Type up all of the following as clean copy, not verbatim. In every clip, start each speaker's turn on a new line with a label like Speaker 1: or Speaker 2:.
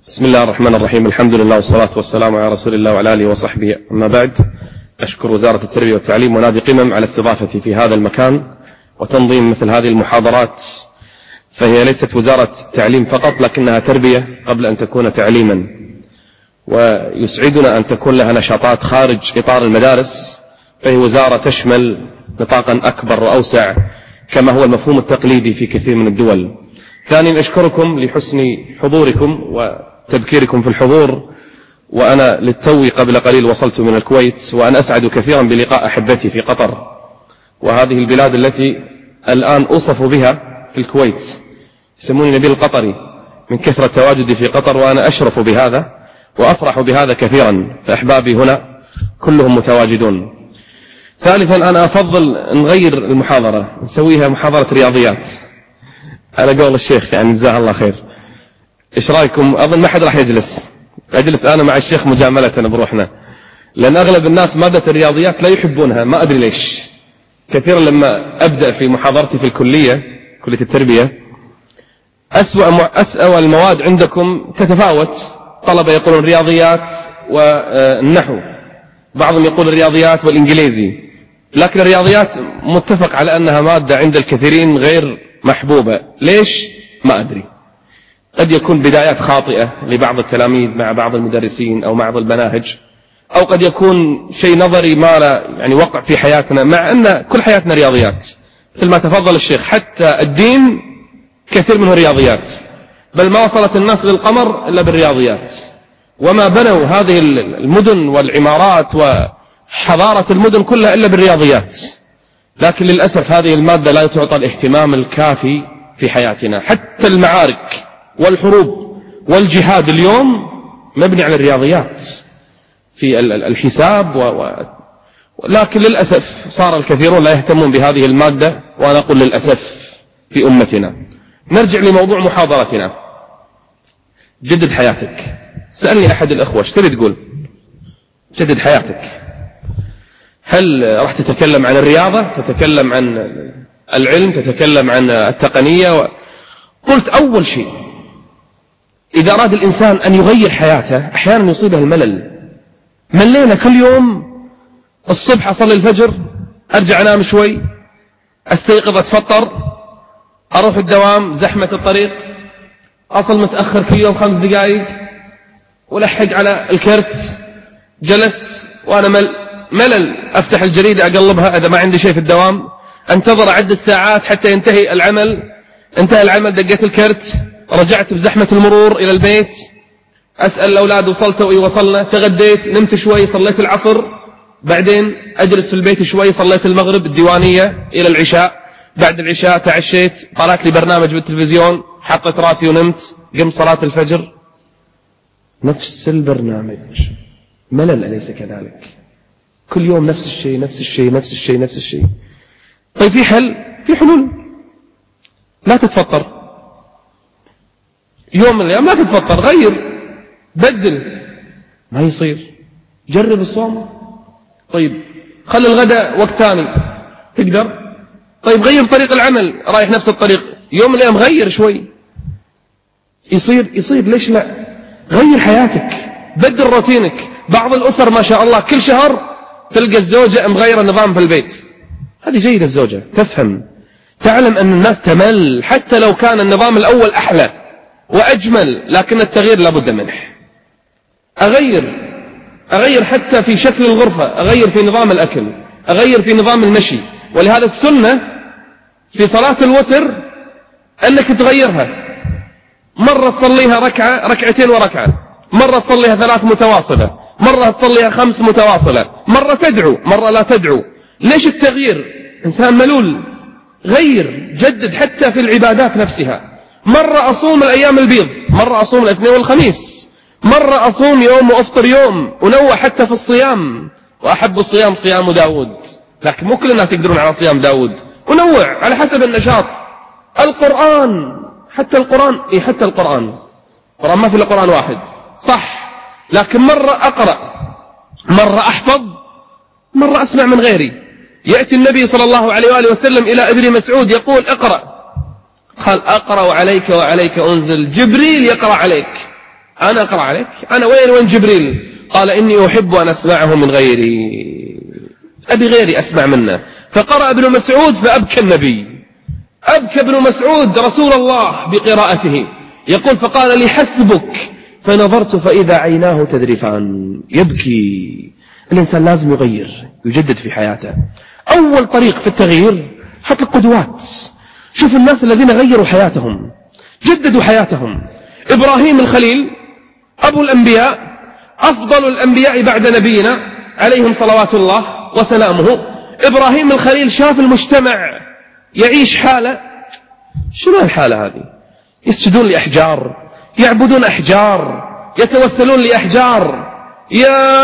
Speaker 1: بسم الله الرحمن الرحيم. الحمد لله والصلاة والسلام على رسول الله وعلى آله وصحبه. أما بعد، أشكر وزارة التربية والتعليم ونادي قمم على استضافتي في هذا المكان وتنظيم مثل هذه المحاضرات، فهي ليست وزارة تعليم فقط لكنها تربية قبل أن تكون تعليما، ويسعدنا أن تكون لها نشاطات خارج إطار المدارس، فهي وزارة تشمل نطاقا أكبر وأوسع كما هو المفهوم التقليدي في كثير من الدول. ثانيا، أشكركم لحسن حضوركم وتبكيركم في الحضور، وأنا للتو قبل قليل وصلت من الكويت، وأنا أسعد كثيرا بلقاء أحبتي في قطر، وهذه البلاد التي الآن أوصف بها في الكويت، يسموني نبيل القطري من كثرة تواجدي في قطر، وأنا أشرف بهذا وأفرح بهذا كثيرا، فأحبابي هنا كلهم متواجدون. ثالثا، أنا أفضل نغير المحاضرة، نسويها محاضرة رياضيات على قول الشيخ، يعني جزاه الله خير. إيش رأيكم؟ أظن ما حد راح أجلس أنا مع الشيخ مجاملة بروحنا، لأن أغلب الناس مادة الرياضيات لا يحبونها، ما أدري ليش. كثيرا لما أبدأ في محاضرتي في كلية التربية، أسوأ المواد عندكم تتفاوت، طلبة يقولون الرياضيات والنحو، بعضهم يقول الرياضيات والإنجليزي، لكن الرياضيات متفق على أنها مادة عند الكثيرين غير محبوبة. ليش؟ ما أدري. قد يكون بدايات خاطئة لبعض التلاميذ مع بعض المدرسين أو مع بعض المناهج، أو قد يكون شيء نظري ما لا يعني وقع في حياتنا، مع أن كل حياتنا رياضيات مثل ما تفضل الشيخ. حتى الدين كثير منه رياضيات، بل ما وصلت الناس للقمر إلا بالرياضيات، وما بنوا هذه المدن والعمارات وحضارة المدن كلها إلا بالرياضيات. لكن للأسف هذه المادة لا تعطى الاهتمام الكافي في حياتنا. حتى المعارك والحروب والجهاد اليوم مبني على الرياضيات في الحساب لكن للأسف صار الكثيرون لا يهتمون بهذه المادة، وأنا أقول للأسف في أمتنا. نرجع لموضوع محاضرتنا. جدد حياتك. سألني أحد الأخوة ايش تريد تقول؟ جدد حياتك. هل راح تتكلم عن الرياضة، تتكلم عن العلم، تتكلم عن التقنية؟ قلت أول شيء، إذا أراد الإنسان أن يغير حياته أحيانا يصيبه الملل. ملينا كل يوم، الصبح أصلي الفجر، أرجع أنام شوي، أستيقظ أتفطر، أروح الدوام، زحمة الطريق، أصل متأخر كل يوم 5 دقائق، ولحق على الكرت، جلست وأنا ملل. أفتح الجريدة أقلبها إذا ما عندي شيء في الدوام، أنتظر أعد الساعات حتى ينتهي العمل، انتهى العمل، دقيت الكرت، رجعت بزحمة المرور إلى البيت، أسأل الأولاد وصلتوا؟ إيه وصلنا. تغديت، نمت شوي، صليت العصر، بعدين أجلس في البيت شوي، صليت المغرب الديوانية إلى العشاء، بعد العشاء تعشيت، طلعت لي برنامج بالتلفزيون، حطيت راسي ونمت، قمت صلاة الفجر، نفس البرنامج. ملل أليس كذلك؟ كل يوم نفس الشيء نفس الشيء نفس الشيء نفس الشيء. طيب في حل، في حلول. لا تتفطر يوم من الأيام، لا تتفطر، غير، بدل. ما يصير. جرب الصوم. طيب خلي الغداء وقت ثاني، تقدر. طيب غير طريق العمل، رايح نفس الطريق، يوم من الأيام غير شوي، يصير. ليش لا؟ غير حياتك، بدل روتينك. بعض الأسر ما شاء الله كل شهر تلقى الزوجة مغيرة نظام في البيت. هذه جيدة، الزوجة تفهم، تعلم أن الناس تمل، حتى لو كان النظام الأول أحلى وأجمل، لكن التغيير لابد منه. أغير حتى في شكل الغرفة، أغير في نظام الأكل، أغير في نظام المشي. ولهذا السنة في صلاة الوتر أنك تغيرها، مرة تصليها ركعة، ركعتين وركعة، مرة تصليها 3 متواصلة، مرة تصليها 5 متواصلة، مرة تدعو، مرة لا تدعو. ليش التغيير؟ إنسان ملول. غير، جدد حتى في العبادات نفسها. مرة أصوم الأيام البيض، مرة أصوم الاثنين والخميس، مرة أصوم يوم وأفطر يوم، ونوع حتى في الصيام. وأحب الصيام صيام داود، لكن مو كل الناس يقدرون على صيام داود. ونوع على حسب النشاط. القرآن، حتى القرآن ما في إلا قرآن واحد، صح، لكن مرة أقرأ، مرة أحفظ، مرة أسمع من غيري. يأتي النبي صلى الله عليه وآله وسلم إلى ابن مسعود يقول اقرأ، قال أقرأ عليك وعليك أنزل، جبريل يقرأ عليك. أنا أقرأ عليك. أنا وين جبريل؟ قال إني أحب أن أسمعه من غيري، أبي غيري أسمع منه. فقرأ ابن مسعود فأبكى النبي، أبكى ابن مسعود رسول الله بقراءته. يقول فقال لي حسبك، فنظرت فإذا عيناه تذرفان، يبكي. الإنسان لازم يغير، يجدد في حياته. أول طريق في التغيير حط القدوات. شوف الناس الذين غيروا حياتهم، جددوا حياتهم. إبراهيم الخليل أبو الأنبياء، أفضل الأنبياء بعد نبينا عليهم صلوات الله وسلامه. إبراهيم الخليل شاف المجتمع يعيش حالة، شنو الحالة هذه؟ يسجدون لأحجار، يعبدون أحجار، يتوسلون لأحجار. يا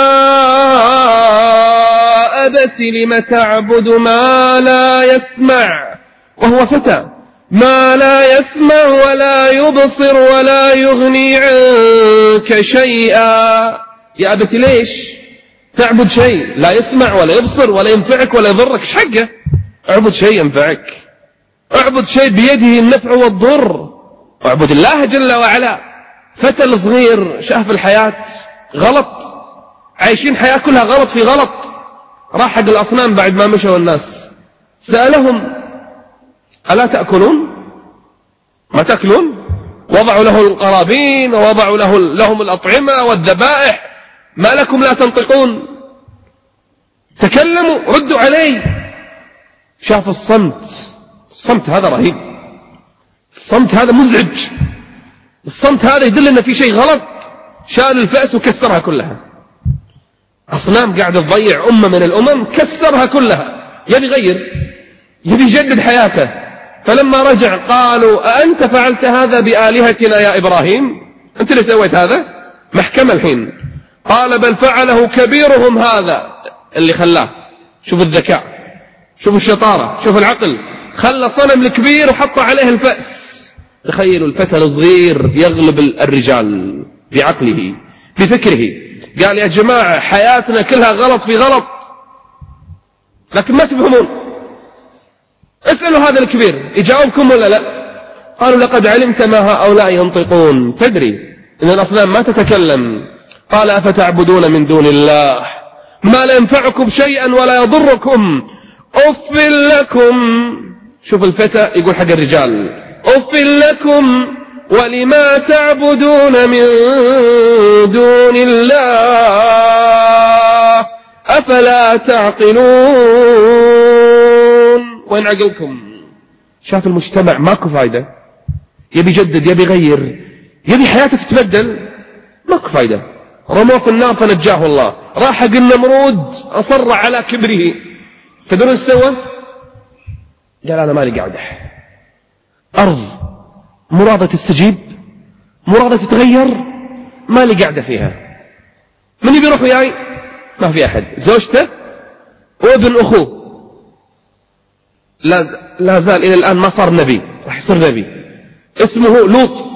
Speaker 1: أبت لم تعبد ما لا يسمع، وهو فتى، ما لا يسمع ولا يبصر ولا يغني عنك شيئا. يا أبت ليش تعبد شيء لا يسمع ولا يبصر ولا ينفعك ولا يضرك؟ ايش حقه؟ اعبد شيء ينفعك، اعبد شيء بيده النفع والضر، اعبد الله جل وعلا. فتى الصغير شاف الحياة غلط، عايشين حياة كلها غلط في غلط. راح حق الأصنام بعد ما مشوا الناس، سألهم ألا تأكلون؟ ما تأكلون؟ وضعوا له القرابين ووضعوا لهم الأطعمة والذبائح، ما لكم لا تنطقون؟ تكلموا، ردوا علي. شاف الصمت هذا رهيب، الصمت هذا مزعج، الصمت هذا يدل أن في شيء غلط. شال الفأس وكسرها كلها. أصنام قاعدة تضيع أمة من الأمم، كسرها كلها. يبي يغير، يبي يجدد حياته. فلما رجع قالوا أأنت فعلت هذا بآلهتنا يا إبراهيم؟ أنت اللي سويت هذا؟ محكمة الحين. قال بل فعله كبيرهم هذا، اللي خلاه. شوف الذكاء، شوف الشطارة، شوف العقل. خلى صنم الكبير وحط عليه الفأس. تخيلوا الفتى الصغير يغلب الرجال بعقله بفكره. قال يا جماعة حياتنا كلها غلط في غلط، لكن ما تفهمون. اسألوا هذا الكبير يجاوبكم ولا لا؟ قالوا لقد علمت ما هؤلاء ينطقون، تدري إن الأصنام ما تتكلم. قال أفتعبدون من دون الله ما لا ينفعكم شيئا ولا يضركم، أف لكم. شوف الفتى يقول حق الرجال أف لكم ولما تعبدون من دون الله أفلا تعقلون. وين عقلكم؟ شاف المجتمع ماكو فايدة، يبي يجدد، يبي يغير، يبي حياته تتبدل، ماكو فايدة. رموه في النار فنجاه الله. راح حق النمرود أصر على كبره. تدرون ايش سوى؟ قال أنا مالي قاعدة، أرض مرادة تستجيب، مرادة تتغير، مالي قاعدة فيها. من يبي يروح وياي؟ ما في أحد. زوجته وابن أخوه، لا زال إلى الآن ما صار نبي، راح يصير نبي، اسمه لوط،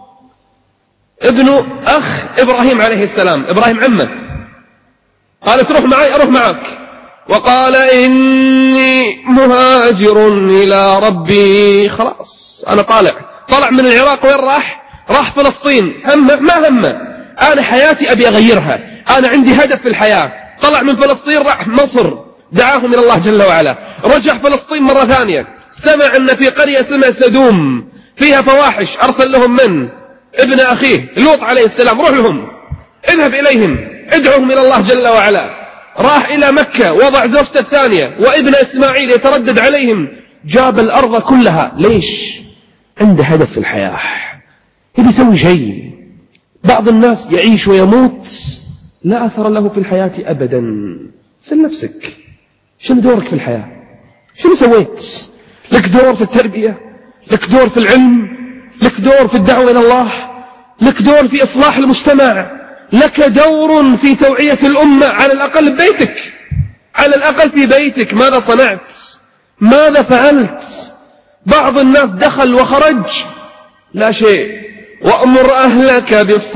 Speaker 1: ابن أخ إبراهيم عليه السلام، إبراهيم عمه. قال تروح معي؟ أروح معك. وقال إني مهاجر إلى ربي. خلاص أنا طلع من العراق. وين راح فلسطين. ما همه أنا حياتي أبي أغيرها، أنا عندي هدف في الحياة. طلع من فلسطين راح مصر، دعاهم إلى الله جل وعلا. رجع فلسطين مرة ثانية، سمع أن في قرية اسمها سدوم فيها فواحش، أرسل لهم من ابن أخيه لوط عليه السلام، روح لهم، اذهب إليهم، ادعوهم إلى الله جل وعلا. راح إلى مكة، وضع زوجته الثانية وابن إسماعيل يتردد عليهم. جاب الأرض كلها. ليش؟ عنده هدف في الحياة، يبي يسوي شيء. بعض الناس يعيش ويموت لا أثر له في الحياة أبدا. سل نفسك، شنو دورك في الحياة؟ شنو سويت؟ لك دور في التربية، لك دور في العلم، لك دور في الدعوة إلى الله، لك دور في إصلاح المجتمع، لك دور في توعية الأمة، على الأقل ببيتك، على الأقل في بيتك. ماذا صنعت؟ ماذا فعلت؟ بعض الناس دخل وخرج لا شيء. وأمر أهلك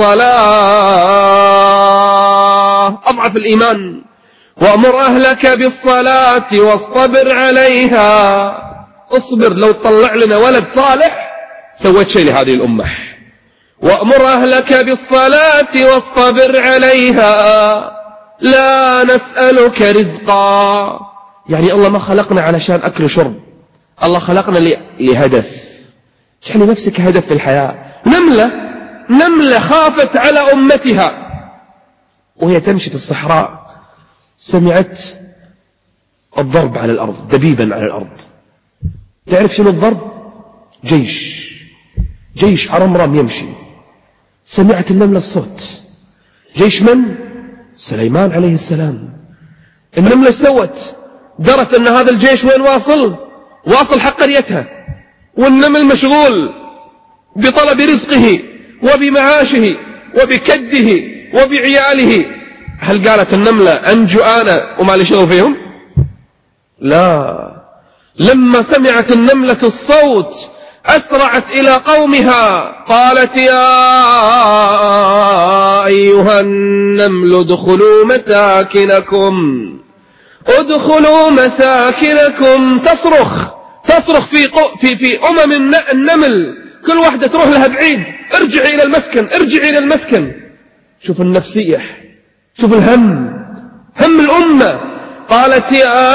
Speaker 1: بالصلاة، أضعف الإيمان. وأمر أهلك بالصلاة واصطبر عليها. اصبر، لو تطلع لنا ولد صالح سويت شيء لهذه الأمة. وأمر أهلك بالصلاة واصطبر عليها لا نسألك رزقا. يعني الله ما خلقنا علشان أكل وشرب، الله خلقنا لهدف. اجعلي نفسك هدف في الحياة. نملة خافت على أمتها وهي تمشي في الصحراء، سمعت الضرب على الأرض، دبيبا على الأرض. تعرف شنو الضرب؟ جيش عرمرم يمشي. سمعت النملة الصوت. جيش من؟ سليمان عليه السلام. النملة سوت، درت أن هذا الجيش وين واصل حق قريتها، والنمل مشغول بطلب رزقه وبمعاشه وبكده وبعياله. هل قالت النملة أنجو أنا وما لي شغل فيهم؟ لا. لما سمعت النملة الصوت أسرعت إلى قومها، قالت يا أيها النمل ادخلوا مساكنكم. تصرخ في النمل، كل واحدة تروح لها بعيد، ارجعي إلى المسكن. شوف النفسية، شوف هم الأمة. قالت يا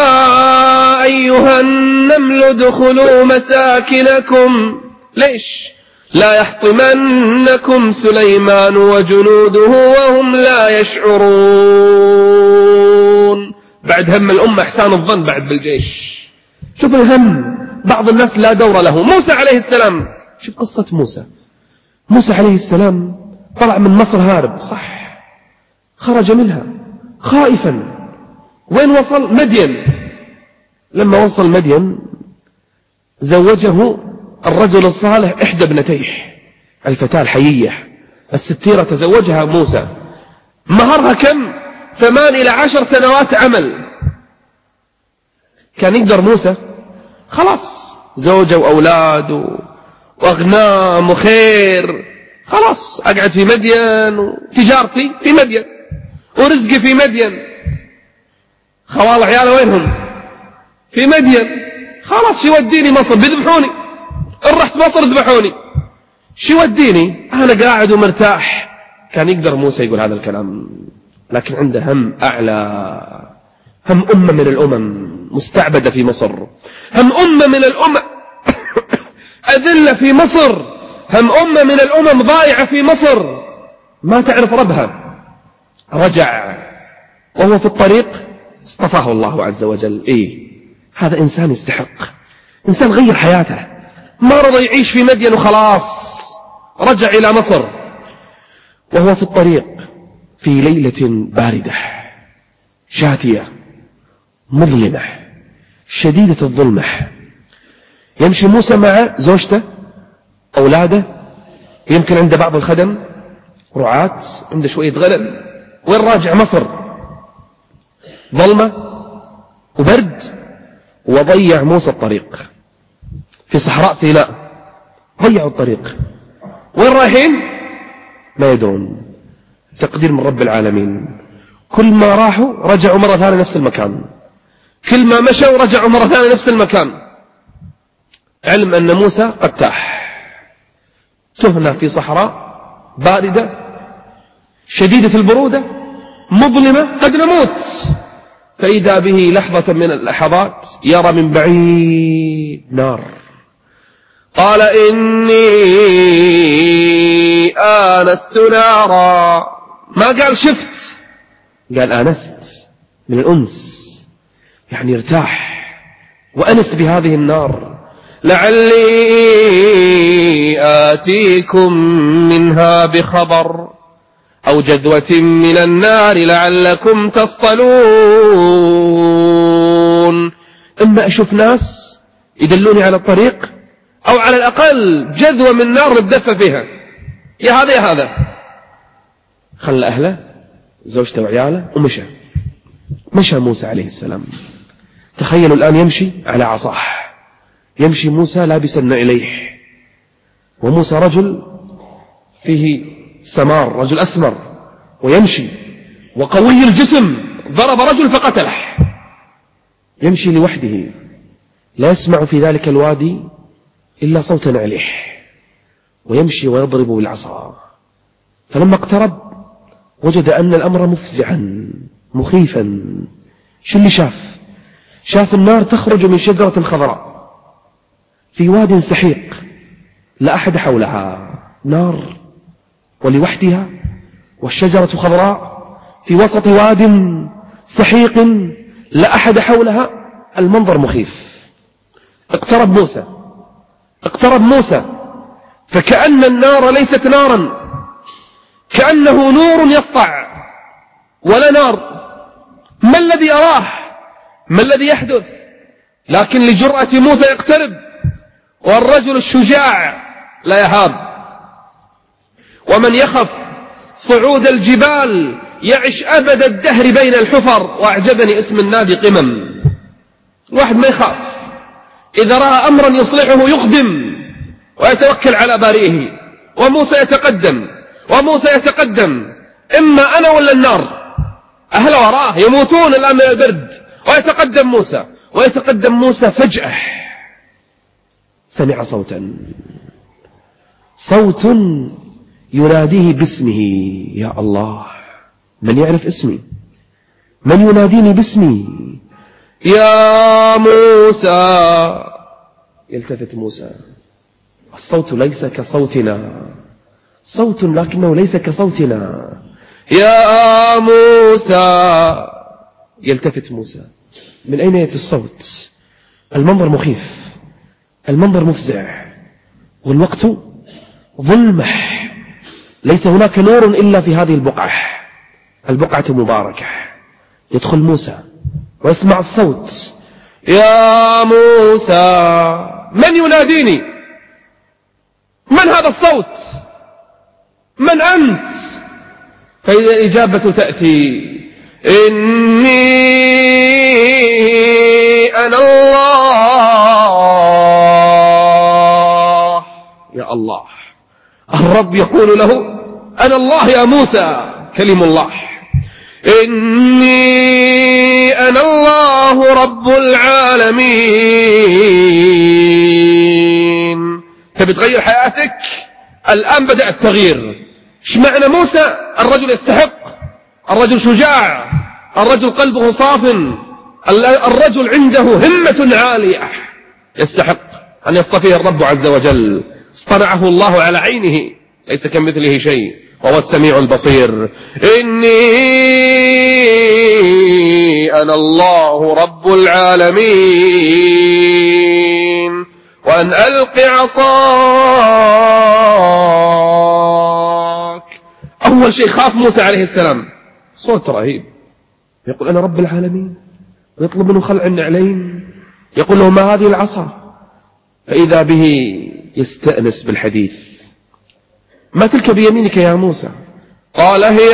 Speaker 1: أيها النمل ادخلوا مساكنكم. ليش؟ لا يحطمنكم سليمان وجنوده وهم لا يشعرون. بعد هم الأمة إحسان الظن بعد بالجيش. شوف الهم. بعض الناس لا دور له. موسى عليه السلام، شوف قصة موسى عليه السلام طلع من مصر هارب، صح، خرج منها خائفا. وين وصل؟ مدين. لما وصل مدين زوجه الرجل الصالح إحدى ابنتيه، الفتاة الحيية الستيرة، تزوجها موسى. مهرها كم؟ 8 إلى 10 سنوات عمل. كان يقدر موسى خلاص، زوجة وأولاد وأغنام وخير، خلاص أقعد في مدين وتجارتي في مدين ورزقي في مدين. خوال عياله وينهم؟ في مدين. خلاص شو وديني مصر؟ بيذبحوني. إن رحت مصر ذبحوني. شو وديني؟ أنا قاعد ومرتاح. كان يقدر موسى يقول هذا الكلام، لكن عنده هم أعلى. هم أمة من الأمم مستعبدة في مصر، هم أمة من الأمم أذلة في مصر، هم أمة من الأمم ضائعة في مصر ما تعرف ربها. رجع وهو في الطريق اصطفاه الله عز وجل. هذا إنسان يستحق، إنسان غير حياته، ما رضى يعيش في مدين وخلاص. رجع إلى مصر وهو في الطريق في ليلة باردة شاتية مظلمة شديدة الظلمة. يمشي موسى مع زوجته أولاده، يمكن عنده بعض الخدم رعاة، عنده شوية غنم. وين راجع؟ مصر. ظلمة وبرد، وضيع موسى الطريق في صحراء سيناء. ضيعوا الطريق. وين رايحين؟ ما يدرون. تقدير من رب العالمين. كل ما راحوا رجعوا مرة ثانية نفس المكان، كل ما مشوا رجعوا مرة ثانية نفس المكان. علم أن موسى قد تهنا في صحراء باردة شديدة البرودة مظلمة، قد نموت. فإذا به لحظة من اللحظات يرى من بعيد نار. قال إني آنست نارا. ما قال شفت، قال آنست، من الأنس، يعني ارتاح وأنس بهذه النار. لعلي آتيكم منها بخبر أو جذوة من النار لعلكم تصطلون. إما أشوف ناس يدلوني على الطريق، أو على الأقل جذوة من نار نتدفى فيها. يا هذا خلى أهله زوجته وعياله ومشى موسى عليه السلام. تخيلوا الآن يمشي على عصاه، يمشي موسى لابسا نعليه، وموسى رجل فيه سمار، رجل أسمر، ويمشي وقوي الجسم، ضرب رجل فقتله. يمشي لوحده، لا يسمع في ذلك الوادي إلا صوت نعليه،
Speaker 2: ويمشي ويضرب بالعصا. فلما اقترب وجد أن الأمر مفزعا مخيفا. شو اللي شاف النار تخرج من شجرة خضراء في واد سحيق لا أحد حولها، نار ولوحدها والشجرة خضراء في وسط واد سحيق لا أحد حولها. المنظر مخيف. اقترب موسى فكأن النار ليست نارا، كأنه نور يسطع ولا نار. ما الذي أراه؟ ما الذي يحدث؟ لكن لجرأة موسى يقترب، والرجل الشجاع لا يهاب. ومن يخف صعود الجبال يعش أبد الدهر بين الحفر. وأعجبني اسم النادي قمم. الواحد ما يخاف، إذا رأى أمرا يصلحه يقدم ويتوكل على بارئه. وموسى يتقدم إما أنا ولا النار. أهل وراه يموتون الآن من البرد. ويتقدم موسى فجأة سمع صوت يناديه باسمه. يا الله، من يعرف اسمي؟ من يناديني باسمي؟ يا موسى. يلتفت موسى. الصوت ليس كصوتنا، صوت لكنه ليس كصوتنا. يا موسى. يلتفت موسى. من أين يأتي الصوت؟ المنظر مخيف، المنظر مفزع، والوقت ظلمة. ليس هناك نور إلا في هذه البقعة مباركة. يدخل موسى ويسمع الصوت. يا موسى. من يناديني؟ من هذا الصوت؟ من أنت؟ فإذا الإجابة تأتي: إني أنا الله. يا الله، الرب يقول له: أنا الله يا موسى، كلم الله. إني أنا الله رب العالمين. تبي تغير حياتك؟ الآن بدأ التغيير. ايش معنى موسى؟ الرجل يستحق، الرجل شجاع، الرجل قلبه صاف، الرجل عنده همة عالية، يستحق أن يصطفيه الرب عز وجل. اصطنعه الله على عينه، ليس كمثله شيء، وهو السميع البصير. إني أنا الله رب العالمين. وأن ألق عصاك. أول شيء خاف موسى عليه السلام، صوت رهيب يقول أنا رب العالمين، ويطلب منه خلع النعلين، يقول له ما هذه العصا؟ فإذا به يستأنس بالحديث. ما تلك بيمينك يا موسى؟ قال هي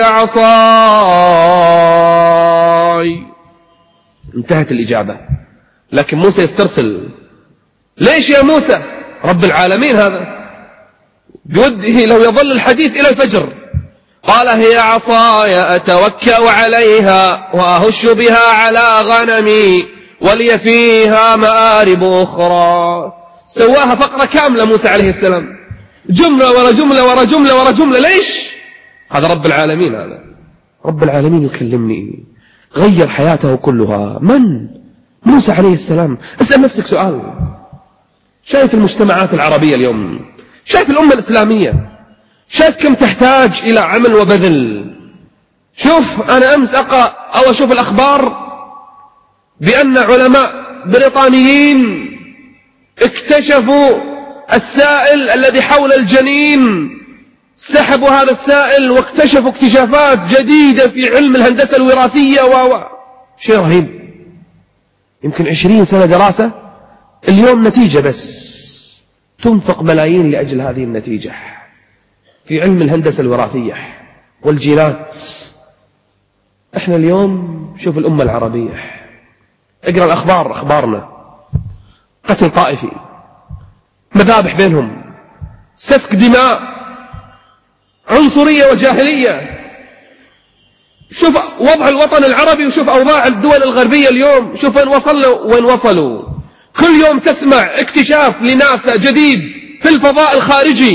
Speaker 2: عصاي. انتهت الإجابة. لكن موسى يسترسل. ليش يا موسى؟ رب العالمين هذا بوده لو يظل الحديث إلى الفجر. قال هي عصاي أتوكأ عليها وأهش بها على غنمي ولي فيها مآرب أخرى. سواها فقرة كاملة موسى عليه السلام، جملة ورا جملة ورا جملة ورا جملة. ليش؟ هذا رب العالمين، هذا رب العالمين يكلمني. غير حياته كلها. من؟ موسى عليه السلام. اسأل نفسك سؤال. شايف المجتمعات العربية اليوم؟ شايف الأمة الإسلامية؟ شايف كم تحتاج إلى عمل وبذل؟ شوف، أنا أمس أقرأ أو أشوف الأخبار بأن علماء بريطانيين اكتشفوا السائل الذي حول الجنين، سحبوا هذا السائل واكتشفوا اكتشافات جديدة في علم الهندسة الوراثية شيء رهيب. يمكن 20 سنة دراسة، اليوم نتيجة بس تنفق ملايين لأجل هذه النتيجة في علم الهندسة الوراثية والجينات. احنا اليوم شوف الأمة العربية، اقرأ الأخبار، أخبارنا قتل طائفي، مذابح بينهم، سفك دماء، عنصرية وجاهلية. شوف وضع الوطن العربي وشوف أوضاع الدول الغربية اليوم، شوف وين وصلوا. كل يوم تسمع اكتشاف لناسا جديد في الفضاء الخارجي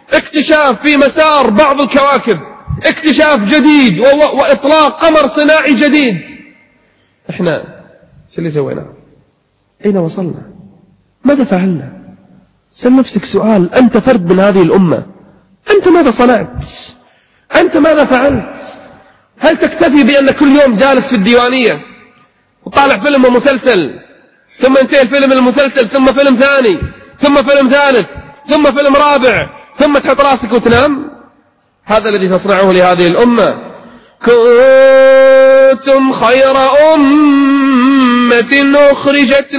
Speaker 2: اكتشاف في مسار بعض الكواكب، اكتشاف جديد وإطلاق قمر صناعي جديد. احنا شو اللي سوينا؟ أين وصلنا؟ ماذا فعلنا؟ سل نفسك سؤال، أنت فرد من هذه الأمة، أنت ماذا صنعت؟ أنت ماذا فعلت؟ هل تكتفي بأن كل يوم جالس في الديوانية وطالع فيلم ومسلسل، ثم ينتهي الفيلم المسلسل، ثم فيلم ثاني، ثم فيلم ثالث، ثم فيلم رابع، ثم تحط راسك وتنام؟ هذا الذي تصنعه لهذه الأمة. كنتم خير أمة أخرجت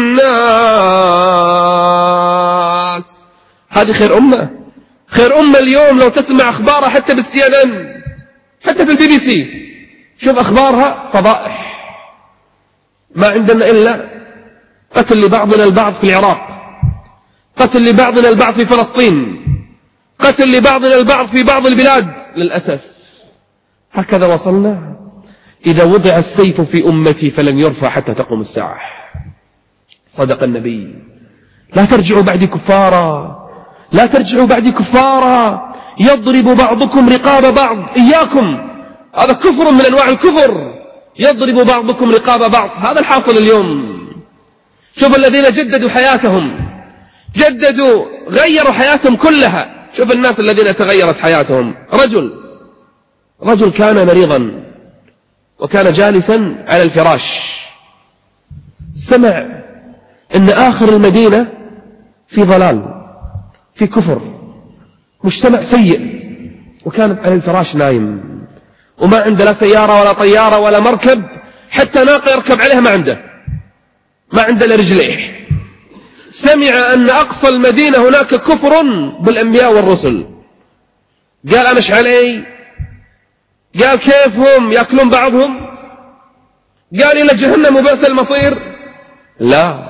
Speaker 2: للناس. هذه خير أمة. خير أمة اليوم لو تسمع أخبارها حتى بالCNN، حتى في الBBC، شوف أخبارها فضائح. ما عندنا إلا قتل لبعضنا البعض في العراق، قتل لبعضنا البعض في فلسطين، قتل لبعضنا البعض في بعض البلاد. للأسف هكذا وصلنا. إذا وضع السيف في أمتي فلن يرفع حتى تقوم الساعة. صدق النبي. لا ترجعوا بعدي كفارا، لا ترجعوا بعدي كفارا يضرب بعضكم رقاب بعض. إياكم، هذا كفر من أنواع الكفر، يضرب بعضكم رقاب بعض. هذا الحاصل اليوم. شوف الذين جددوا حياتهم، جددوا، غيروا حياتهم كلها. شوف الناس الذين تغيرت حياتهم. رجل كان مريضا وكان جالسا على الفراش، سمع ان آخر المدينة في ضلال، في كفر، مجتمع سيء، وكان على الفراش نايم، وما عنده لا سيارة ولا طيارة ولا مركب، حتى ناقة يركب عليها ما عنده إلا رجليه. سمع أن أقصى المدينة هناك كفر بالأنبياء والرسل. قال أنا إيش علي؟ قال كيف هم يأكلون بعضهم؟ قال إلى جهنم وبئس المصير. لا،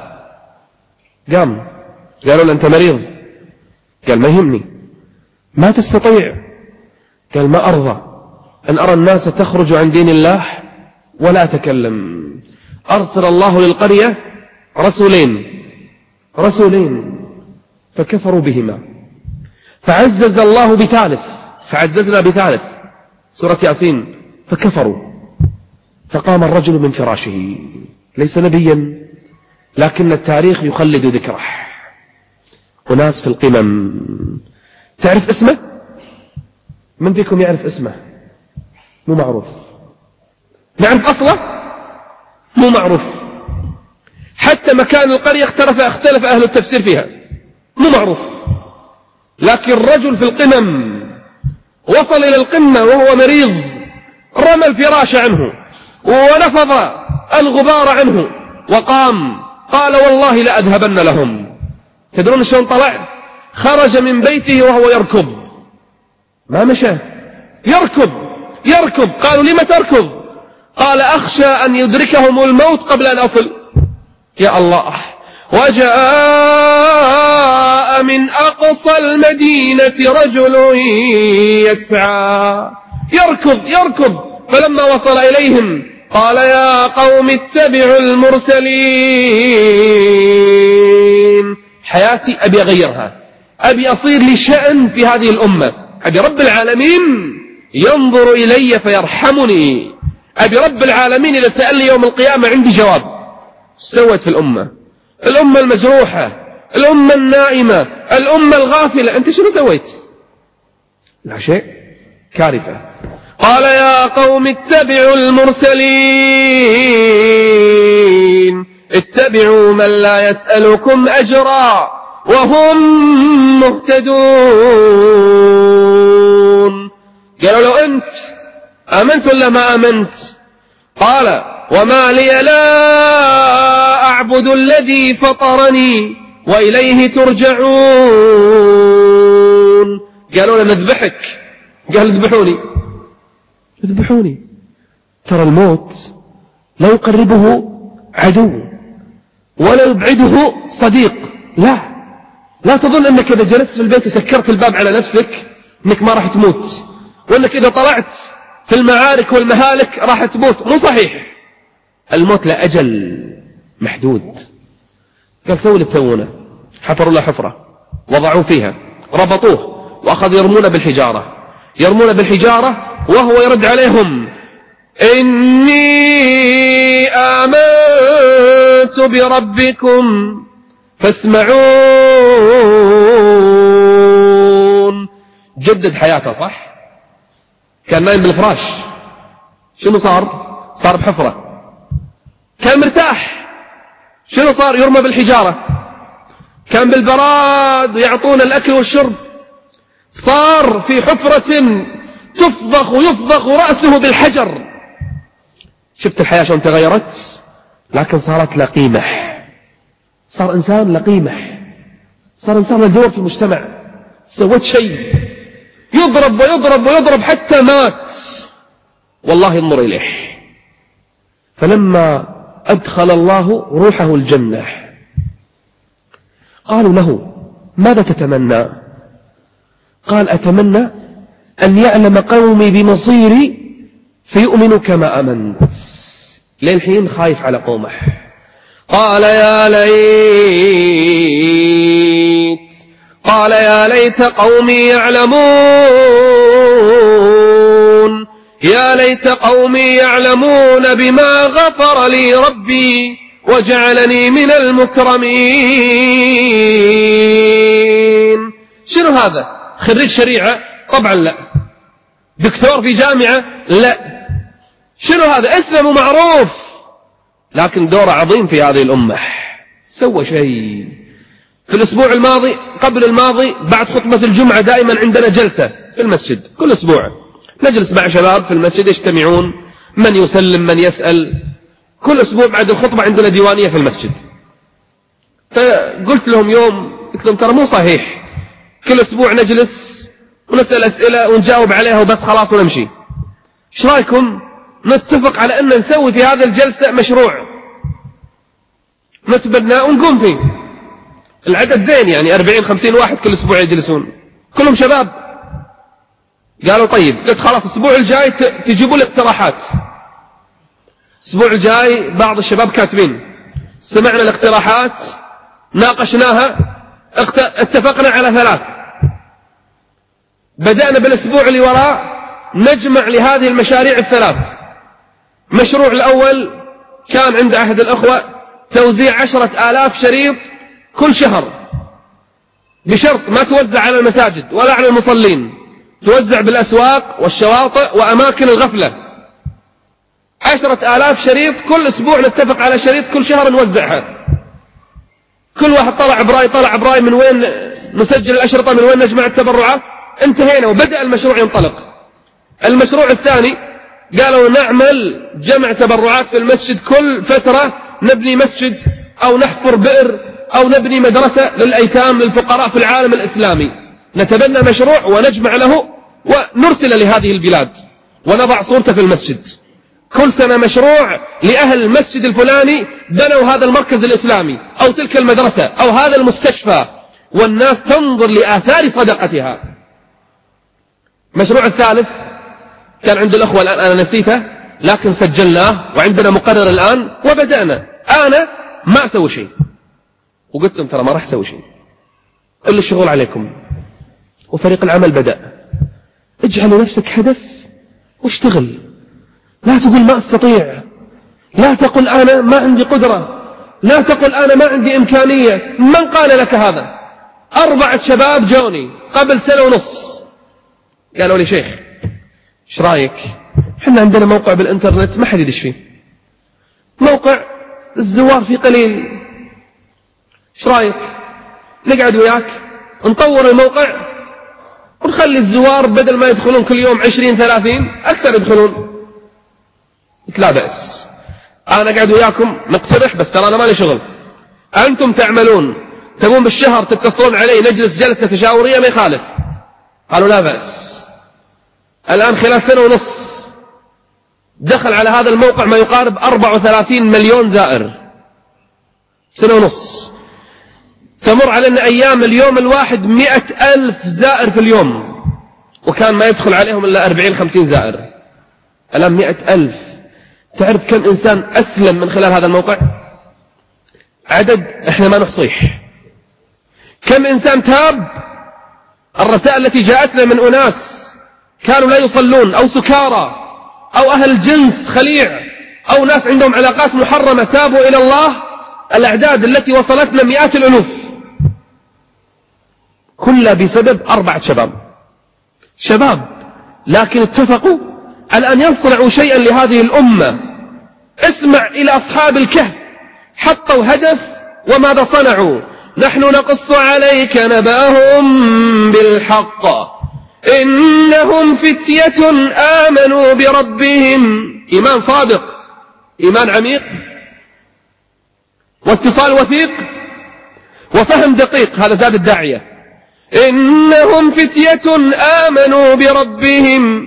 Speaker 2: قالوا له أنت مريض. قال ما يهمني. ما تستطيع؟ قال ما أرضى أن أرى الناس تخرج عن دين الله ولا أتكلم. أرسل الله للقرية رسولين فكفروا بهما، فعزز الله بثالث، فعززنا بثالث سورة ياسين، فكفروا. فقام الرجل من فراشه، ليس نبيا لكن التاريخ يخلد ذكره. وناس في القمم. تعرف اسمه؟ من فيكم يعرف اسمه؟ مو معروف. نعرف أصله؟ مو معروف. حتى مكان القرية اختلف أهل التفسير فيها، مو معروف. لكن الرجل في القمم وصل إلى القمة وهو مريض، رمى الفراش عنه ونفض الغبار عنه وقام، قال والله لأذهبن لهم. تدرون شلون طلع؟ خرج من بيته وهو يركض، ما مشى، يركض. قالوا لم تركض؟ قال أخشى أن يدركهم الموت قبل أن أصل. يا الله. وجاء من أقصى المدينة رجل يسعى، يركض. فلما وصل إليهم قال يا قوم اتبعوا المرسلين. حياتي أبي أغيرها، أبي أصير لي شأن في هذه الأمة، أبي رب العالمين ينظر إلي فيرحمني، أبي رب العالمين إذا سألني يوم القيامة عندي جواب. سوت في الأمة المجروحة، الأمة النائمة، الأمة الغافلة، أنت شنو سويت؟ لا شيء، كارثة. قال يا قوم اتبعوا المرسلين، اتبعوا من لا يسألكم أجرا وهم مهتدون. قالوا له أنت آمنت ولا ما آمنت؟ قال وما لي لا أعبد الذي فطرني وإليه ترجعون. قالوا له نذبحك. قال اذبحوني. ترى الموت لا يقربه عدو ولا يبعده صديق. لا تظن أنك إذا جلست في البيت وسكرت الباب على نفسك أنك ما راح تموت، وأنك إذا طلعت في المعارك والمهالك راح تموت. مو صحيح. الموت لأجل محدود. قال سووا اللي تسوونه. حفروا له حفرة، وضعوا فيها، ربطوه، وأخذ يرمون بالحجارة وهو يرد عليهم: إني آمنت بربكم فاسمعون. جدد حياته، صح؟ كان نايم بالفراش، شنو صار بحفرة. كان مرتاح، شنو صار؟ يرمى بالحجارة. كان بالبراد ويعطون الأكل والشرب، صار في حفرة يفضخ رأسه بالحجر. شفت الحياة شلون تغيرت؟ لكن صارت له قيمة، صار إنسان له قيمة، صار إنسان له دور في المجتمع. سوت شيء، يضرب حتى مات، والله ينظر إليه. فلما أدخل الله روحه الجنة قالوا له: ماذا تتمنى؟ قال: أتمنى أن يعلم قومي بمصيري فيؤمنوا كما أمنت. للحين خايف على قومه. قال: يا ليت قومي يعلمون بما غفر لي ربي وجعلني من المكرمين. شنو هذا؟ خريج شريعة؟ طبعا لا. دكتور في جامعة؟ لا. شنو هذا؟ اسلم ومعروف، لكن دوره عظيم في هذه الأمة. سوى شيء. في الأسبوع الماضي، قبل الماضي، بعد خطبة الجمعة دائما عندنا جلسة في المسجد، كل أسبوع نجلس مع شباب في المسجد يجتمعون، من يسلم من يسأل. كل أسبوع بعد الخطبة عندنا ديوانية في المسجد. فقلت لهم قلت لهم: ترى مو صحيح كل أسبوع نجلس ونسأل أسئلة ونجاوب عليها وبس خلاص ونمشي. ايش رايكم نتفق على أن نسوي في هذا الجلسة مشروع نتبناه ونقوم فيه؟ العدد زين، يعني 40-50 واحد كل أسبوع يجلسون، كلهم شباب. قالوا: طيب. قلت: خلاص الأسبوع الجاي تجيبوا لي اقتراحات. الأسبوع الجاي بعض الشباب كاتبين، سمعنا الاقتراحات، ناقشناها، اتفقنا على 3. بدأنا بالأسبوع اللي وراء نجمع لهذه المشاريع 3. مشروع الأول كان عند أحد الأخوة توزيع 10,000 شريط كل شهر، بشرط ما توزع على المساجد ولا على المصلين، توزع بالأسواق والشواطئ وأماكن الغفلة. 10,000 شريط كل أسبوع، نتفق على شريط كل شهر نوزعها. كل واحد طلع براي من وين نسجل الأشرطة، من وين نجمع التبرعات. انتهينا وبدأ المشروع ينطلق. المشروع الثاني قالوا: نعمل جمع تبرعات في المسجد، كل فترة نبني مسجد أو نحفر بئر أو نبني مدرسة للأيتام للفقراء في العالم الإسلامي. نتبنى مشروع ونجمع له ونرسل لهذه البلاد ونضع صورته في المسجد. كل سنة مشروع لأهل المسجد الفلاني بنوا هذا المركز الإسلامي أو تلك المدرسة أو هذا المستشفى، والناس تنظر لآثار صدقتها. مشروع الثالث كان عند الأخوة، الآن أنا نسيته، لكن سجلناه وعندنا مقرر الآن وبدأنا. أنا ما أسوي شيء، وقلت لهم: ترى ما راح أسوي شيء، كل الشغل عليكم. وفريق العمل بدأ. اجعل لنفسك هدف واشتغل، لا تقول ما أستطيع، لا تقل أنا ما عندي قدرة، لا تقل أنا ما عندي إمكانية. من قال لك هذا؟ 4 شباب جوني قبل 1.5 سنة قالوا لي: شيخ ايش رايك؟ احنا عندنا موقع بالإنترنت ما حد يدش فيه، موقع الزوار فيه قليل، ايش رايك نقعد وياك نطور الموقع ونخلي الزوار بدل ما يدخلون كل يوم 20-30 أكثر يدخلون؟ قلت: لا بأس، أنا قاعد وياكم نقترح، بس ترى أنا مالي شغل، أنتم تعملون، تبون بالشهر تتصلون علي نجلس جلسة تشاورية ما يخالف. قالوا: لا بأس. الآن خلال 1.5 سنة دخل على هذا الموقع ما يقارب 34 مليون زائر. 1.5 سنة تمر علينا أيام اليوم الواحد 100,000 زائر في اليوم، وكان ما يدخل عليهم إلا 40-50 زائر. الآن 100,000. تعرف كم إنسان أسلم من خلال هذا الموقع؟ عدد إحنا ما نحصيه. كم إنسان تاب؟ الرسائل التي جاءتنا من أناس كانوا لا يصلون أو سكارى أو أهل جنس خليع أو ناس عندهم علاقات محرمة تابوا إلى الله، الأعداد التي وصلتنا مئات الألوف، كلها بسبب 4 شباب لكن اتفقوا على أن يصنعوا شيئا لهذه الأمة. اسمع إلى أصحاب الكهف، حطوا هدف وماذا صنعوا؟ نحن نقص عليك نبأهم بالحق إنهم فتية آمنوا بربهم. إيمان صادق، إيمان عميق، واتصال وثيق، وفهم دقيق. هذا زاد الداعية. إنهم فتية آمنوا بربهم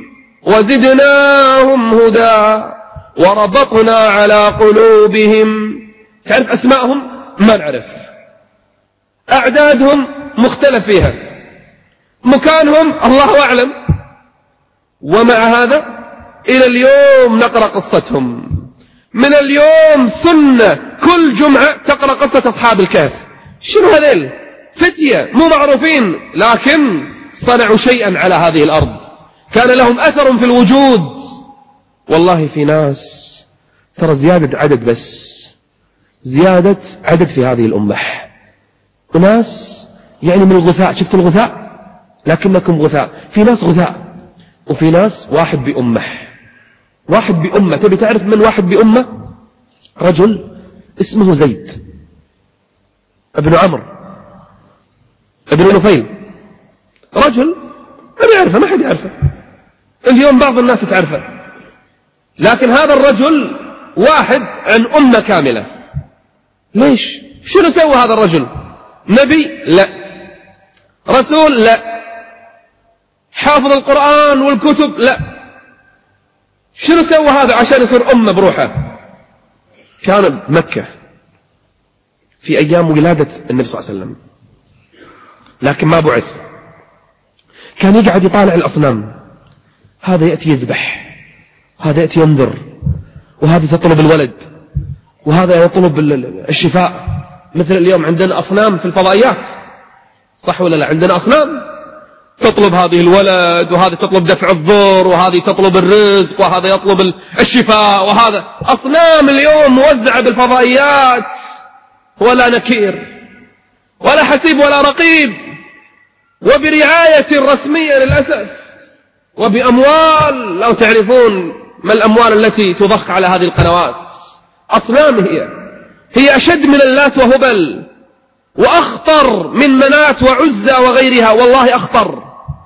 Speaker 2: وزدناهم هدى وربطنا على قلوبهم. تعرف أسماءهم؟ ما نعرف. أعدادهم مختلف فيها، مكانهم الله أعلم. ومع هذا إلى اليوم نقرأ قصتهم. من اليوم سنة كل جمعة تقرأ قصة أصحاب الكهف. شنو هذيل؟ فتية مو معروفين لكن صنعوا شيئا على هذه الأرض، كان لهم أثر في الوجود. والله في ناس ترى زيادة عدد، بس زيادة عدد في هذه الأمة. وناس يعني من الغثاء، شفت الغثاء؟ لكنكم غثاء. في ناس غثاء وفي ناس واحد بأمة. واحد بأمة. تبي تعرف من واحد بأمة؟ رجل اسمه زيد ابن عمرو ابن نفيل. رجل ما يعرفه، ما حد يعرفه. اليوم بعض الناس تعرفه، لكن هذا الرجل واحد عن أمة كاملة. ليش؟ شنو سوى هذا الرجل؟ نبي؟ لا. رسول؟ لا. حافظ القرآن والكتب؟ لا. شنو سوى هذا عشان يصير أمة بروحه؟ كان بمكة في أيام ولادة النبي صلى الله عليه وسلم، لكن ما بعث. كان يقعد يطالع الأصنام، هذا يأتي يذبح، وهذا يأتي ينذر، وهذا تطلب الولد، وهذا يطلب الشفاء. مثل اليوم عندنا أصنام في الفضائيات، صح ولا لا؟ عندنا أصنام تطلب هذه الولد، وهذه تطلب دفع الضر، وهذه تطلب الرزق، وهذا يطلب الشفاء، وهذا أصنام اليوم موزعة بالفضائيات، ولا نكير ولا حسيب ولا رقيب، وبرعاية رسمية للأسف، وبأموال لو تعرفون ما الأموال التي تضخ على هذه القنوات. أصنام هي أشد من اللات وهبل، وأخطر من منات وعزى وغيرها، والله أخطر.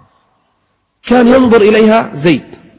Speaker 2: كان ينظر إليها زيد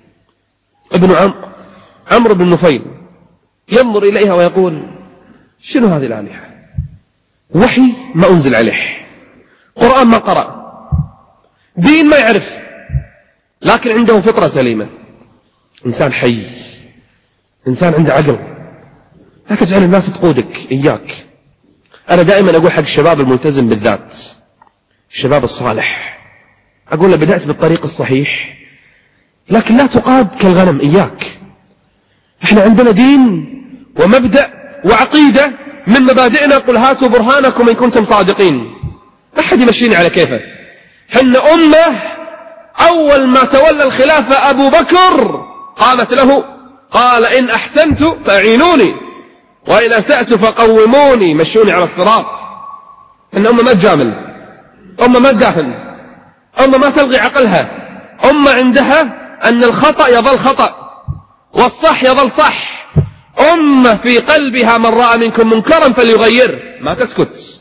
Speaker 2: ابن عمرو بن نفيل، ينظر إليها ويقول شنو هذه الآلهة؟ وحي ما أنزل عليه، قرآن ما قرأ، دين ما يعرف، لكن عنده فطرة سليمة، إنسان حي، إنسان عنده عقل. لا تجعل الناس تقودك، إياك. أنا دائما أقول حق الشباب الملتزم بالذات، الشباب الصالح، أقول له بدأت بالطريق الصحيح، لكن لا تقاد كالغنم، إياك. إحنا عندنا دين ومبدأ وعقيدة من مبادئنا، قل هاتوا برهانكم إن كنتم صادقين. ما حد يمشيني على كيفه. حنا أمة أول ما تولى الخلافة أبو بكر قامت له، قال إن أحسنت فأعينوني وإن أسأت فقوموني، مشوني على الصراط. إن أمة ما تجامل، أمة ما تداهن، أمة ما تلغي عقلها، أمة عندها أن الخطأ يظل خطأ والصح يظل صح. أمة في قلبها من رأى منكم منكرا فليغير، ما تسكت.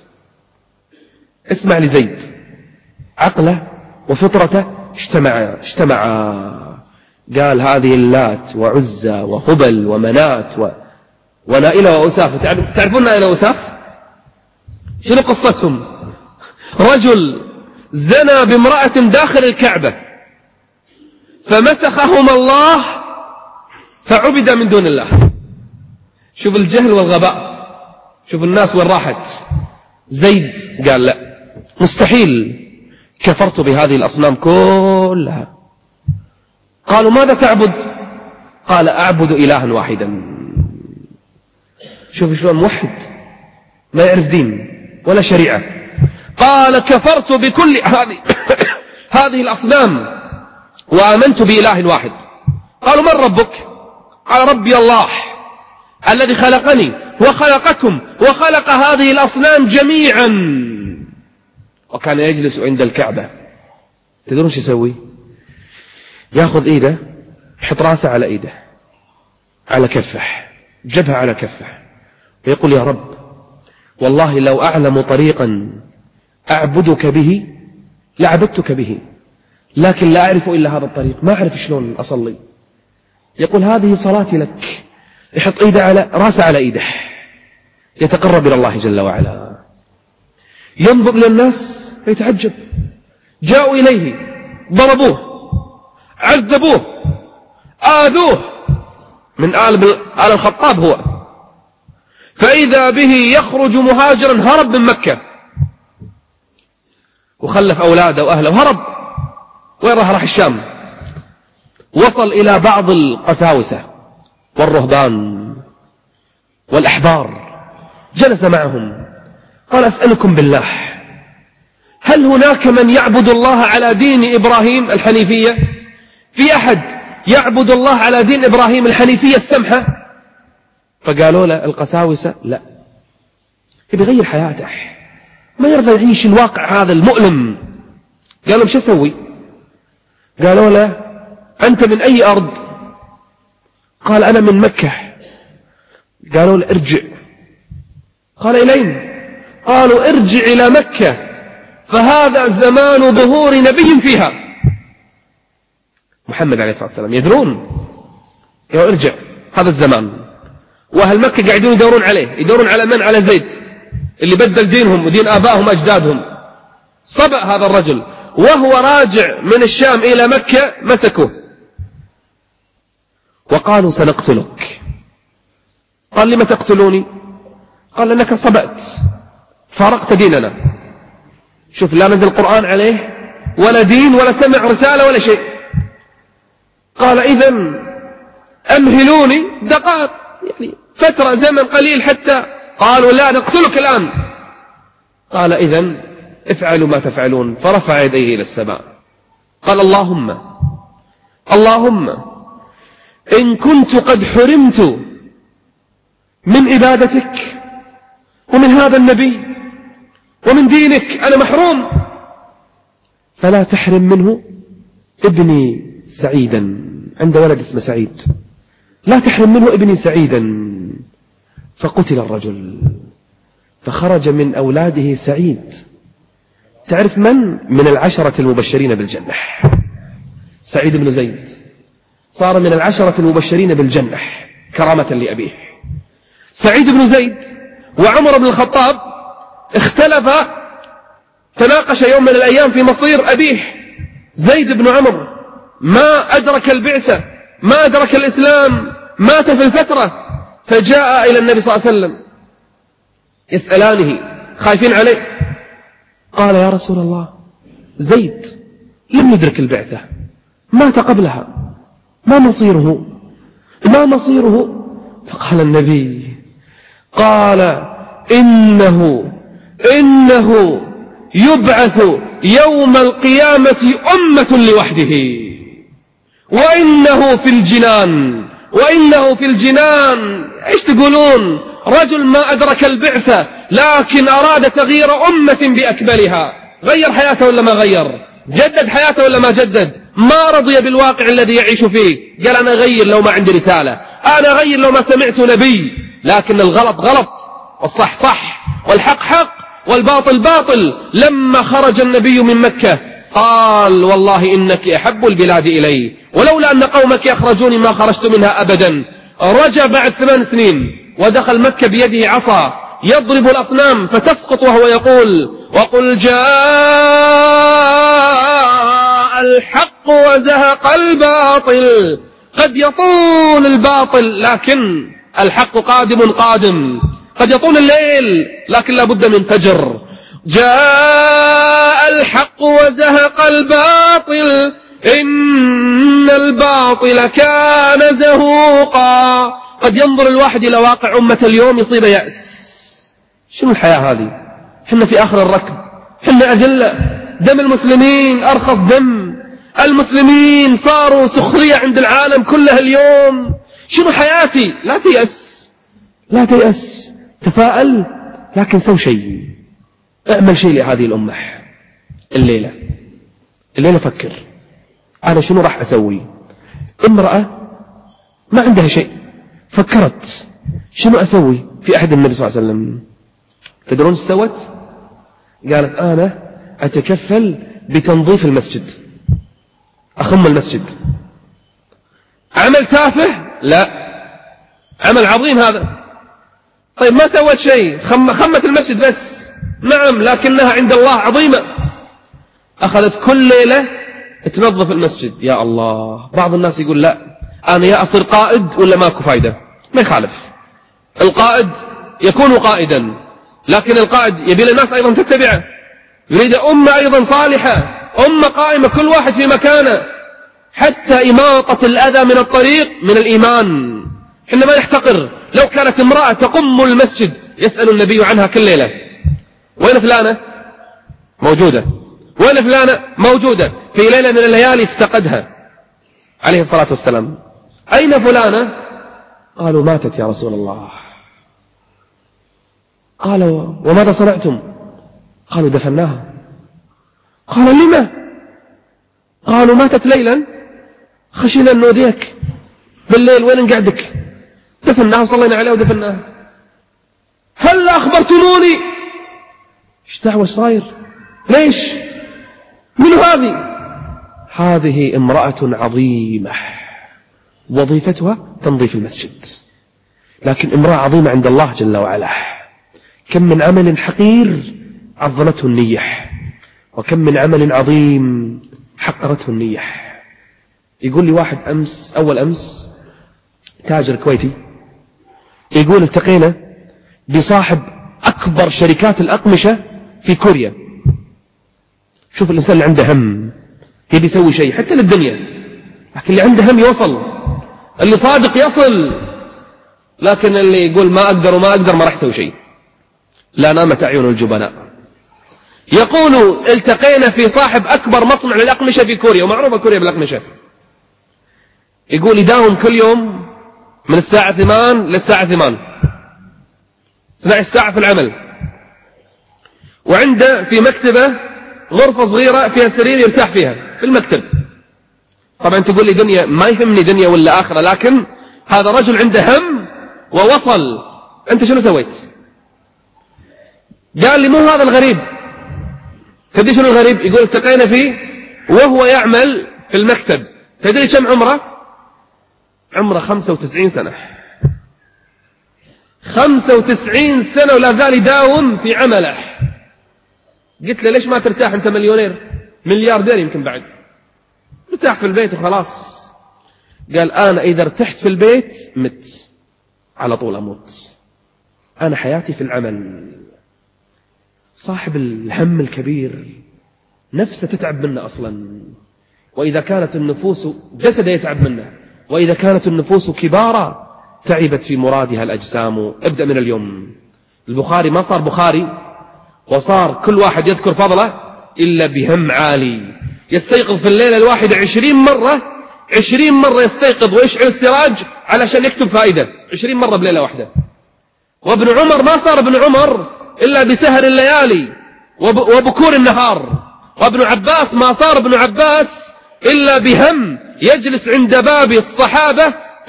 Speaker 2: اسمع لزيد، عقله وفطرته اجتمعا. قال هذه اللات وعزى وهبل ومنات ونائلة وأساف. تعرفون نائلة وأساف؟ شنو قصتهم؟ رجل زنى بامرأة داخل الكعبة فمسخهما الله فعبد من دون الله. شوف الجهل والغباء، شوف الناس وين راحت. زيد قال لا، مستحيل، كفرت بهذه الأصنام كلها. قالوا ماذا تعبد؟ قال أعبد إلها واحدا. شوف شلون موحد ما يعرف دين ولا شريعة. قال كفرت بكل هذه هذه الأصنام وآمنت بإله واحد. قالوا من ربك؟ قال ربي الله الذي خلقني وخلقكم وخلق هذه الأصنام جميعا. وكان يجلس عند الكعبة. تدرون شو يسوي؟ ياخذ ايده، يحط راسه على ايده، على كفه، جبهه على كفه، ويقول يا رب والله لو أعلم طريقا أعبدك به لعبدتك به، لكن لا أعرف إلا هذا الطريق، ما أعرف شلون أصلي. يقول هذه صلاتي لك. يحط ايده على راسه على ايده، يتقرب إلى الله جل وعلا. ينظر للناس فيتعجب. جاءوا إليه ضربوه، عذبوه، آذوه، من آل الخطاب هو، فإذا به يخرج مهاجرا، هرب من مكة وخلف أولاده وأهله وهرب. وين راح الشام. وصل إلى بعض القساوسة والرهبان والأحبار، جلس معهم قال أسألكم بالله هل هناك من يعبد الله على دين إبراهيم الحنيفية؟ في أحد يعبد الله على دين إبراهيم الحنيفية السمحة؟ فقالوا له القساوسة لا، يغير حياته، ما يرضى يعيش الواقع هذا المؤلم. قالوا مش أسوي؟ قالوا له أنت من أي أرض؟ قال أنا من مكة. قالوا له ارجع. قال إلين؟ قالوا ارجع إلى مكة فهذا زمان ظهور نبي فيها، محمد عليه الصلاة والسلام. يدرون؟ قالوا ارجع، هذا الزمان. وأهل مكة قاعدون يدورون عليه. يدورون على من؟ على زيد اللي بدل دينهم ودين آبائهم أجدادهم. صبأ هذا الرجل وهو راجع من الشام إلى مكة، مسكوه وقالوا سنقتلك. قال لم تقتلوني؟ قال لأنك صبأت، فارقت ديننا. شوف، لا نزل القرآن عليه ولا دين ولا سمع رسالة ولا شيء. قال إذن أمهلوني دقائق، يعني فترة زمن قليل حتى. قالوا لا نقتلك الآن. قال إذن افعلوا ما تفعلون. فرفع يديه إلى السماء قال اللهم إن كنت قد حرمت من عبادتك ومن هذا النبي ومن دينك، أنا محروم، فلا تحرم منه ابني سعيدا. عنده ولد اسمه سعيد، لا تحرم منه ابني سعيدا. فقتل الرجل، فخرج من أولاده سعيد. تعرف من 10 المبشرين بالجنة. سعيد بن زيد صار من 10 المبشرين بالجنة كرامة لأبيه. سعيد بن زيد وعمر بن الخطاب اختلف، تناقش يوم من الأيام في مصير أبيه. زيد بن عمر ما أدرك البعثة، ما أدرك الإسلام، مات في الفترة. فجاء إلى النبي صلى الله عليه وسلم يسألانه خايفين عليه. قال يا رسول الله زيد لم يدرك البعثة، مات قبلها، ما مصيره؟ فقال النبي قال إنه يبعث يوم القيامة أمة لوحده، وإنه في الجنان. إيش تقولون؟ رجل ما أدرك البعثة لكن أراد تغيير أمة بأكملها. غير حياته ولا ما غير؟ جدد حياته ولا ما جدد؟ ما رضي بالواقع الذي يعيش فيه. قال أنا أغير لو ما عندي رسالة، أنا أغير لو ما سمعت نبي. لكن الغلط غلط والصح صح والحق حق والباطل باطل. لما خرج النبي من مكة قال والله إنك أحب البلاد إلي، ولولا أن قومك يخرجوني ما خرجت منها أبدا. رجع بعد 8 سنين ودخل مكة بيده عصا يضرب الأصنام فتسقط وهو يقول وقل جاء الحق وزهق الباطل. قد يطول الباطل لكن الحق قادم. قد يطول الليل لكن لا بد من فجر. جاء الحق وزهق الباطل إن الباطل كان زهوقا. قد ينظر الواحد إلى واقع أمة اليوم يصيب يأس. شنو الحياة هذه؟ حنا في آخر الركب، حنا أذلة، دم المسلمين أرخص دم، المسلمين صاروا سخرية عند العالم كلها اليوم، شنو حياتي؟ لا تيأس، لا تيأس، تفاءل، لكن سو شيء، اعمل شيء لهذه الأمة. الليلة فكر أنا شنو راح أسوي. امرأة ما عندها شيء فكرت شنو أسوي في أحد النبي صلى الله عليه وسلم. تدرون ايش سوت؟ قالت أنا أتكفل بتنظيف المسجد، أخم المسجد. عمل تافه؟ لا، عمل عظيم هذا. طيب ما سوت شيء، خمت المسجد بس، نعم، لكنها عند الله عظيمة. أخذت كل ليلة تنظف المسجد. يا الله، بعض الناس يقول لا أنا يا أصير قائد ولا ماكو فايدة. ما يخالف، القائد يكون قائدا، لكن القائد يبي الناس أيضا تتبعه، يريد أمة أيضا صالحة، أمة قائمة كل واحد في مكانه. حتى إماطة الأذى من الطريق من الإيمان. حنا ما نحتقر. لو كانت امرأة تقم المسجد يسأل النبي عنها كل ليلة، وين فلانة؟ موجودة. وين فلانة؟ موجودة. في ليلة من الليالي افتقدها عليه الصلاة والسلام. أين فلانة؟ قالوا ماتت يا رسول الله. قالوا وماذا صنعتم؟ قالوا دفناها. قال لما؟ قالوا ماتت ليلا، خشينا أن نؤذيك بالليل، وين نقعدك؟ دفناها وصلينا عليها ودفناها. هل أخبرتموني؟ ايش دعوة صاير؟ ليش؟ من هذه امرأة عظيمة وظيفتها تنظيف المسجد، لكن امرأة عظيمة عند الله جل وعلا. كم من عمل حقير عظمته النية، وكم من عمل عظيم حقرته النية. يقول لي واحد أول أمس تاجر كويتي، يقول التقينا بصاحب أكبر شركات الأقمشة في كوريا. شوف الإنسان اللي عنده هم يبي يسوي شيء حتى للدنيا، لكن اللي عنده هم يوصل، اللي صادق يصل، لكن اللي يقول ما أقدر ما راح يسوي شيء. لا نامت أعين الجبناء. يقول التقينا في صاحب أكبر مصنع للأقمشة في كوريا، ومعروفة كوريا بالأقمشة. يقول يداوم كل يوم من الساعة 8 للساعة 8، 12 ساعة في العمل، وعنده في مكتبه غرفة صغيرة فيها سرير يرتاح فيها في المكتب. طبعا تقول لي دنيا، ما يهمني دنيا ولا آخرة، لكن هذا رجل عنده هم ووصل. أنت شنو سويت؟ قال لي مو هذا الغريب. تدري شنو الغريب؟ يقول التقينا فيه وهو يعمل في المكتب. تدري كم عمره؟ عمره 95 سنة. 95 سنة ولا زال يداوم في عمله. قلت له ليش ما ترتاح أنت ملياردير يمكن بعد، ارتاح في البيت وخلاص. قال أنا إذا ارتحت في البيت مت على طول، أموت. أنا حياتي في العمل. صاحب الهم الكبير نفسه تتعب منه أصلا، وإذا كانت النفوس جسده يتعب منه، وإذا كانت النفوس كبارة تعبت في مرادها الأجسام. ابدأ من اليوم. البخاري ما صار بخاري وصار كل واحد يذكر فضله إلا بهم عالي. يستيقظ في الليلة الواحدة 20 مرة يستيقظ ويشعل السراج علشان يكتب فائدة 20 مرة بليلة واحدة. وابن عمر ما صار ابن عمر إلا بسهر الليالي وبكور النهار. وابن عباس ما صار ابن عباس إلا بهم يجلس عند باب الصحابة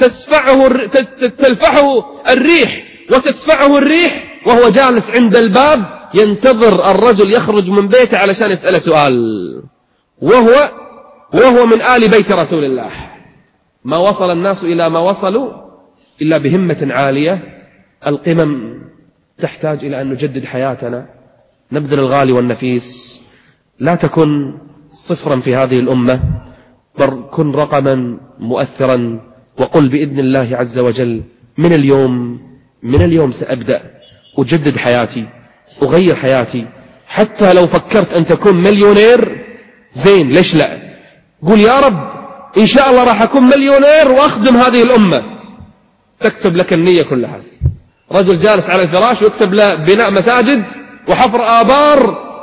Speaker 2: تلفحه الريح وتسفعه الريح، وهو جالس عند الباب ينتظر الرجل يخرج من بيته علشان يسأله سؤال، وهو من آل بيت رسول الله. ما وصل الناس إلى ما وصلوا إلا بهمة عالية. القمم تحتاج إلى أن نجدد حياتنا، نبذل الغالي والنفيس. لا تكن صفرا في هذه الأمة، بل كن رقما مؤثرا، وقل بإذن الله عز وجل من اليوم سأبدأ أجدد حياتي، أغير حياتي. حتى لو فكرت أن تكون مليونير زين، ليش لا؟ قول يا رب إن شاء الله راح أكون مليونير وأخدم هذه الأمة. تكتب لك النية كلها. رجل جالس على الفراش ويكتب له بناء مساجد وحفر آبار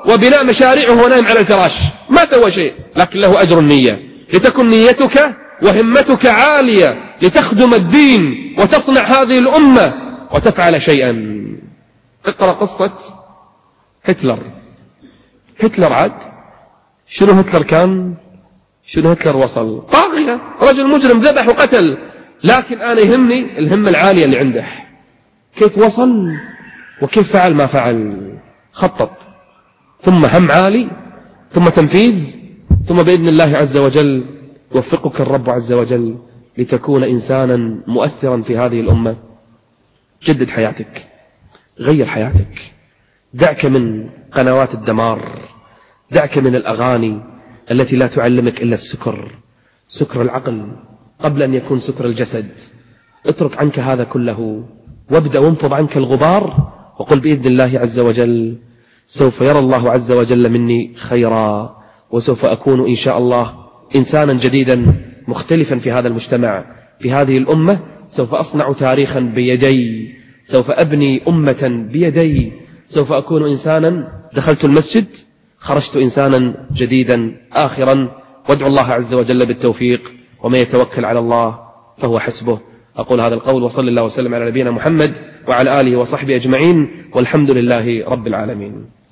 Speaker 2: وبناء مشاريعه وهو نايم على الفراش، ما سوى شيء، لكن له أجر النية. لتكن نيتك وهمتك عالية لتخدم الدين وتصنع هذه الأمة وتفعل شيئا. اقرأ قصة هتلر. هتلر عاد شنو هتلر كان؟ شنو هتلر وصل؟ طاغية، رجل مجرم، ذبح وقتل. لكن أنا يهمني الهمة العالية اللي عنده، كيف وصل وكيف فعل ما فعل. خطط، ثم هم عالي، ثم تنفيذ، ثم بإذن الله عز وجل يوفقك الرب عز وجل لتكون إنسانا مؤثرا في هذه الأمة. جدد حياتك، غير حياتك، دعك من قنوات الدمار، دعك من الأغاني التي لا تعلمك إلا السكر، سكر العقل قبل أن يكون سكر الجسد. اترك عنك هذا كله وابدأ وانفض عنك الغبار وقل بإذن الله عز وجل سوف يرى الله عز وجل مني خيرا، وسوف أكون إن شاء الله إنسانا جديدا مختلفا في هذا المجتمع، في هذه الأمة. سوف أصنع تاريخا بيدي، سوف أبني أمة بيدي، سوف أكون إنسانا دخلت المسجد خرجت إنسانا جديدا آخرا. وادعو الله عز وجل بالتوفيق، ومن يتوكل على الله فهو حسبه. أقول هذا القول وصلى الله وسلم على نبينا محمد وعلى آله وصحبه أجمعين، والحمد لله رب العالمين.